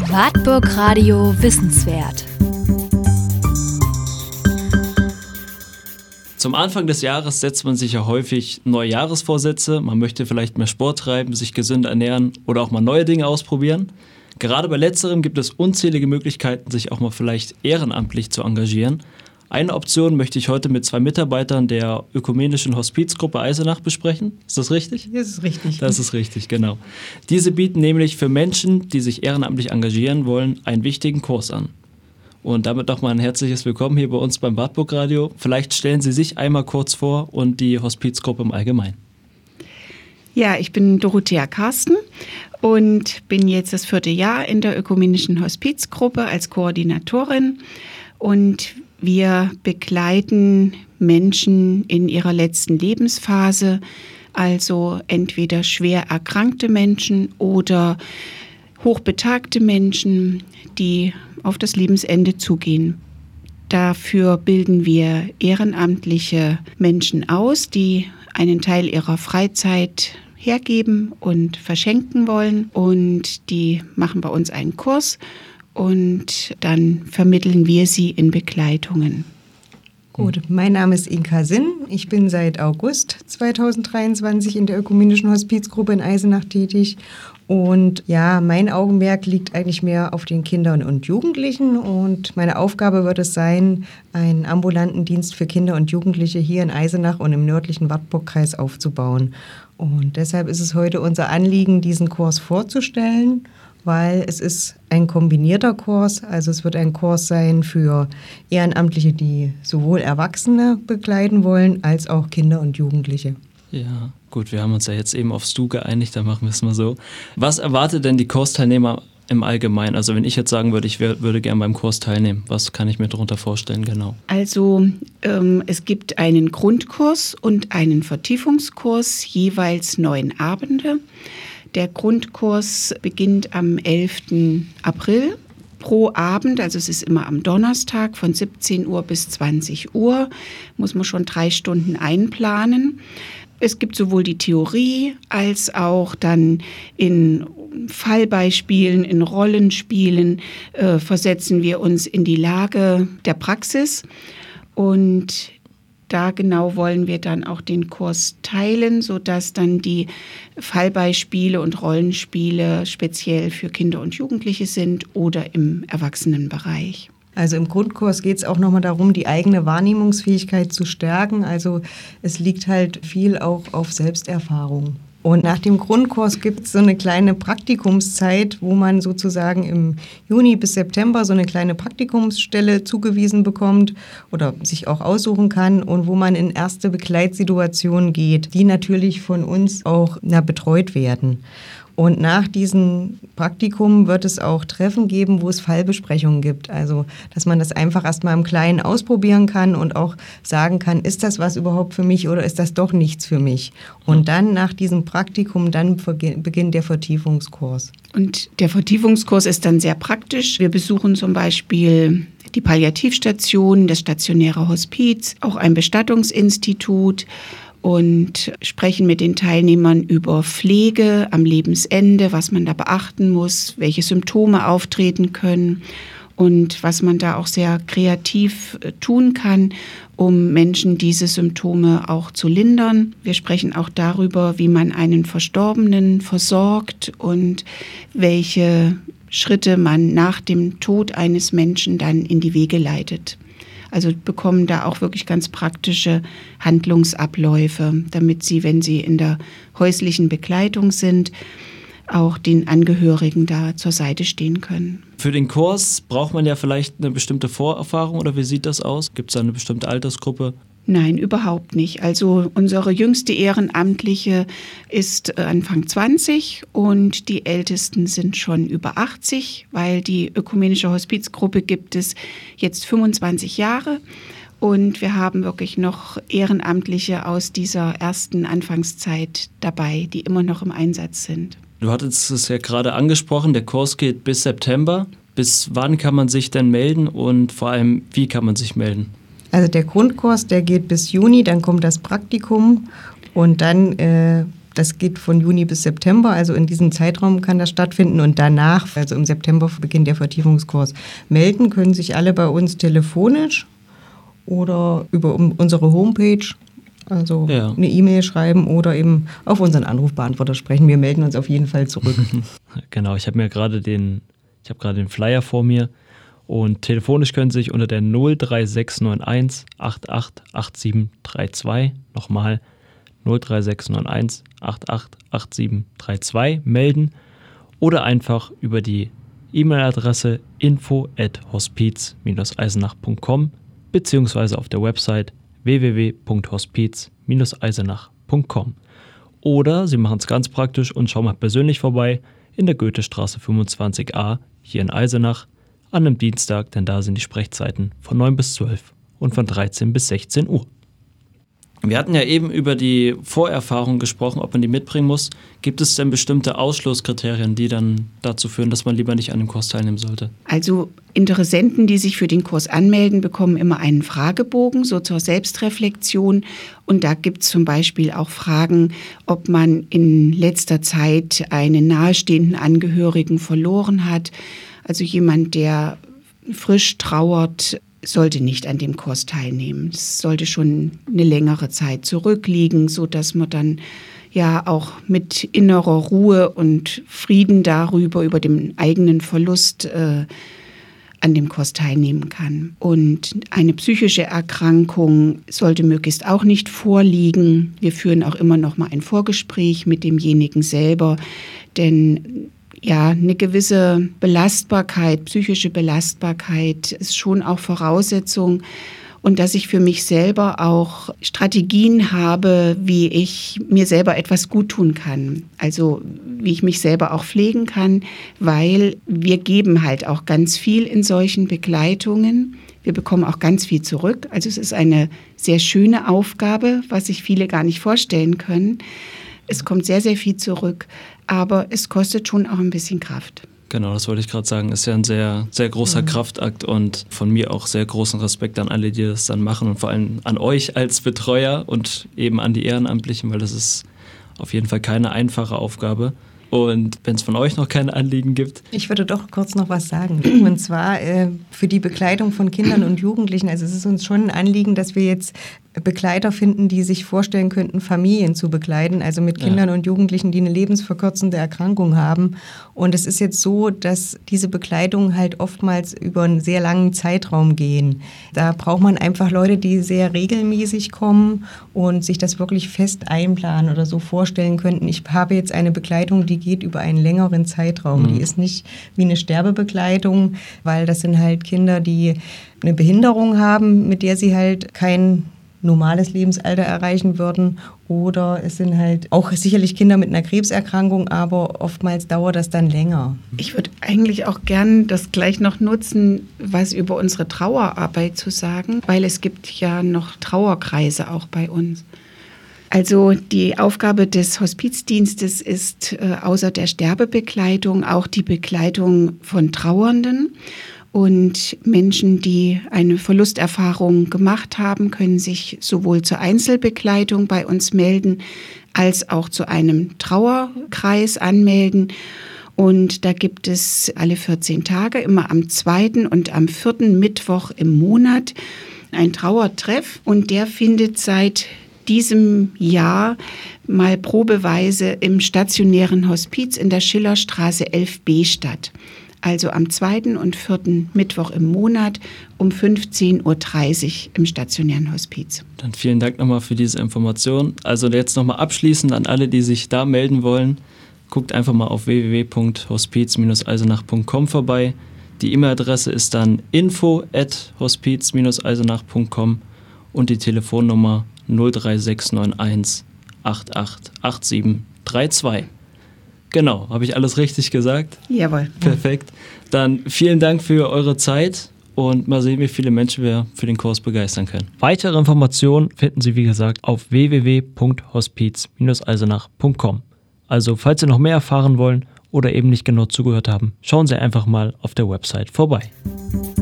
Wartburg Radio Wissenswert. Zum Anfang des Jahres setzt man sich ja häufig neue Jahresvorsätze. Man möchte vielleicht mehr Sport treiben, sich gesünder ernähren oder auch mal neue Dinge ausprobieren. Gerade bei Letzterem gibt es unzählige Möglichkeiten, sich auch mal vielleicht ehrenamtlich zu engagieren. Eine Option möchte ich heute mit 2 Mitarbeitern der Ökumenischen Hospizgruppe Eisenach besprechen. Ist das richtig? Das ist richtig. Das ist richtig, genau. Diese bieten nämlich für Menschen, die sich ehrenamtlich engagieren wollen, einen wichtigen Kurs an. Und damit nochmal ein herzliches Willkommen hier bei uns beim Wartburg Radio. Vielleicht stellen Sie sich einmal kurz vor und die Hospizgruppe im Allgemeinen. Ja, ich bin Dorothea Karsten und bin jetzt das 4. Jahr in der Ökumenischen Hospizgruppe als Koordinatorin. Und wir begleiten Menschen in ihrer letzten Lebensphase, also entweder schwer erkrankte Menschen oder hochbetagte Menschen, die auf das Lebensende zugehen. Dafür bilden wir ehrenamtliche Menschen aus, die einen Teil ihrer Freizeit hergeben und verschenken wollen. Und die machen bei uns einen Kurs. Und dann vermitteln wir sie in Begleitungen. Gut, mein Name ist Inka Sinn. Ich bin seit August 2023 in der Ökumenischen Hospizgruppe in Eisenach tätig. Und ja, mein Augenmerk liegt eigentlich mehr auf den Kindern und Jugendlichen. Und meine Aufgabe wird es sein, einen ambulanten Dienst für Kinder und Jugendliche hier in Eisenach und im nördlichen Wartburgkreis aufzubauen. Und deshalb ist es heute unser Anliegen, diesen Kurs vorzustellen, weil es ist ein kombinierter Kurs, also es wird ein Kurs sein für Ehrenamtliche, die sowohl Erwachsene begleiten wollen, als auch Kinder und Jugendliche. Ja, gut, wir haben uns ja jetzt eben aufs Du geeinigt, dann machen wir es mal so. Was erwartet denn die Kursteilnehmer im Allgemeinen? Also wenn ich jetzt sagen würde, ich würde gerne beim Kurs teilnehmen, was kann ich mir darunter vorstellen genau? Also es gibt einen Grundkurs und einen Vertiefungskurs, jeweils 9 Abende. Der Grundkurs beginnt am 11. April pro Abend, also es ist immer am Donnerstag von 17 Uhr bis 20 Uhr, muss man schon 3 Stunden einplanen. Es gibt sowohl die Theorie als auch dann in Fallbeispielen, in Rollenspielen versetzen wir uns in die Lage der Praxis und da genau wollen wir dann auch den Kurs teilen, sodass dann die Fallbeispiele und Rollenspiele speziell für Kinder und Jugendliche sind oder im Erwachsenenbereich. Also im Grundkurs geht es auch nochmal darum, die eigene Wahrnehmungsfähigkeit zu stärken. Also es liegt halt viel auch auf Selbsterfahrung. Und nach dem Grundkurs gibt es so eine kleine Praktikumszeit, wo man sozusagen im Juni bis September so eine kleine Praktikumsstelle zugewiesen bekommt oder sich auch aussuchen kann und wo man in erste Begleitsituationen geht, die natürlich von uns auch betreut werden. Und nach diesem Praktikum wird es auch Treffen geben, wo es Fallbesprechungen gibt. Also, dass man das einfach erstmal im Kleinen ausprobieren kann und auch sagen kann, ist das was überhaupt für mich oder ist das doch nichts für mich? Und dann nach diesem Praktikum, dann beginnt der Vertiefungskurs. Und der Vertiefungskurs ist dann sehr praktisch. Wir besuchen zum Beispiel die Palliativstation, das stationäre Hospiz, auch ein Bestattungsinstitut und sprechen mit den Teilnehmern über Pflege am Lebensende, was man da beachten muss, welche Symptome auftreten können und was man da auch sehr kreativ tun kann, um Menschen diese Symptome auch zu lindern. Wir sprechen auch darüber, wie man einen Verstorbenen versorgt und welche Schritte man nach dem Tod eines Menschen dann in die Wege leitet. Also bekommen da auch wirklich ganz praktische Handlungsabläufe, damit sie, wenn sie in der häuslichen Begleitung sind, auch den Angehörigen da zur Seite stehen können. Für den Kurs braucht man ja vielleicht eine bestimmte Vorerfahrung oder wie sieht das aus? Gibt es da eine bestimmte Altersgruppe? Nein, überhaupt nicht. Also unsere jüngste Ehrenamtliche ist Anfang 20 und die Ältesten sind schon über 80, weil die Ökumenische Hospizgruppe gibt es jetzt 25 Jahre. Und wir haben wirklich noch Ehrenamtliche aus dieser ersten Anfangszeit dabei, die immer noch im Einsatz sind. Du hattest es ja gerade angesprochen, der Kurs geht bis September. Bis wann kann man sich denn melden und vor allem, wie kann man sich melden? Also der Grundkurs, der geht bis Juni, dann kommt das Praktikum und dann Das geht von Juni bis September, also in diesem Zeitraum kann das stattfinden und danach, also im September beginnt der Vertiefungskurs. Melden können sich alle bei uns telefonisch oder über unsere Homepage, also eine E-Mail schreiben oder eben auf unseren Anrufbeantworter sprechen. Wir melden uns auf jeden Fall zurück. Genau, ich habe gerade den Flyer vor mir und telefonisch können Sie sich unter der 03691 888732 nochmal 03691 888732 melden oder einfach über die E-Mail-Adresse info@hospiz-eisenach.com beziehungsweise auf der Website www.hospiz-eisenach.com. Oder Sie machen es ganz praktisch und schauen mal persönlich vorbei in der Goethestraße 25a hier in Eisenach an einem Dienstag, denn da sind die Sprechzeiten von 9 bis 12 und von 13 bis 16 Uhr. Wir hatten ja eben über die Vorerfahrung gesprochen, ob man die mitbringen muss. Gibt es denn bestimmte Ausschlusskriterien, die dann dazu führen, dass man lieber nicht an dem Kurs teilnehmen sollte? Also Interessenten, die sich für den Kurs anmelden, bekommen immer einen Fragebogen, so zur Selbstreflexion. Und da gibt es zum Beispiel auch Fragen, ob man in letzter Zeit einen nahestehenden Angehörigen verloren hat. Also jemand, der frisch trauert, sollte nicht an dem Kurs teilnehmen. Es sollte schon eine längere Zeit zurückliegen, sodass man dann ja auch mit innerer Ruhe und Frieden über den eigenen Verlust an dem Kurs teilnehmen kann. Und eine psychische Erkrankung sollte möglichst auch nicht vorliegen. Wir führen auch immer noch mal ein Vorgespräch mit demjenigen selber, denn ja, eine gewisse Belastbarkeit, psychische Belastbarkeit ist schon auch Voraussetzung und dass ich für mich selber auch Strategien habe, wie ich mir selber etwas gut tun kann. Also wie ich mich selber auch pflegen kann, weil wir geben halt auch ganz viel in solchen Begleitungen. Wir bekommen auch ganz viel zurück. Also es ist eine sehr schöne Aufgabe, was sich viele gar nicht vorstellen können. Es kommt sehr, sehr viel zurück, aber es kostet schon auch ein bisschen Kraft. Genau, das wollte ich gerade sagen. Ist ja ein sehr, sehr großer Kraftakt und von mir auch sehr großen Respekt an alle, die das dann machen und vor allem an euch als Betreuer und eben an die Ehrenamtlichen, weil das ist auf jeden Fall keine einfache Aufgabe. Und wenn es von euch noch keine Anliegen gibt? Ich würde doch kurz noch was sagen. Und zwar für die Begleitung von Kindern und Jugendlichen. Also es ist uns schon ein Anliegen, dass wir jetzt Begleiter finden, die sich vorstellen könnten, Familien zu begleiten. Also mit Kindern und Jugendlichen, die eine lebensverkürzende Erkrankung haben. Und es ist jetzt so, dass diese Begleitungen halt oftmals über einen sehr langen Zeitraum gehen. Da braucht man einfach Leute, die sehr regelmäßig kommen und sich das wirklich fest einplanen oder so vorstellen könnten. Ich habe jetzt eine Begleitung, die geht über einen längeren Zeitraum. Die ist nicht wie eine Sterbebegleitung, weil das sind halt Kinder, die eine Behinderung haben, mit der sie halt kein normales Lebensalter erreichen würden. Oder es sind halt auch sicherlich Kinder mit einer Krebserkrankung, aber oftmals dauert das dann länger. Ich würde eigentlich auch gern das gleich noch nutzen, was über unsere Trauerarbeit zu sagen, weil es gibt ja noch Trauerkreise auch bei uns. Also die Aufgabe des Hospizdienstes ist außer der Sterbebegleitung auch die Begleitung von Trauernden. Und Menschen, die eine Verlusterfahrung gemacht haben, können sich sowohl zur Einzelbegleitung bei uns melden, als auch zu einem Trauerkreis anmelden. Und da gibt es alle 14 Tage, immer am 2. und am 4. Mittwoch im Monat, ein Trauertreff. Und der findet seit diesem Jahr mal probeweise im stationären Hospiz in der Schillerstraße 11b statt. Also am 2. und 4. Mittwoch im Monat um 15.30 Uhr im stationären Hospiz. Dann vielen Dank nochmal für diese Information. Also jetzt nochmal abschließend an alle, die sich da melden wollen. Guckt einfach mal auf www.hospiz-eisenach.com vorbei. Die E-Mail-Adresse ist dann info@hospiz-eisenach.com und die Telefonnummer 03691 888732. Genau, habe ich alles richtig gesagt? Jawohl. Perfekt. Dann vielen Dank für eure Zeit und mal sehen, wie viele Menschen wir für den Kurs begeistern können. Weitere Informationen finden Sie, wie gesagt, auf www.hospiz-eisenach.com. Also, falls Sie noch mehr erfahren wollen oder eben nicht genau zugehört haben, schauen Sie einfach mal auf der Website vorbei.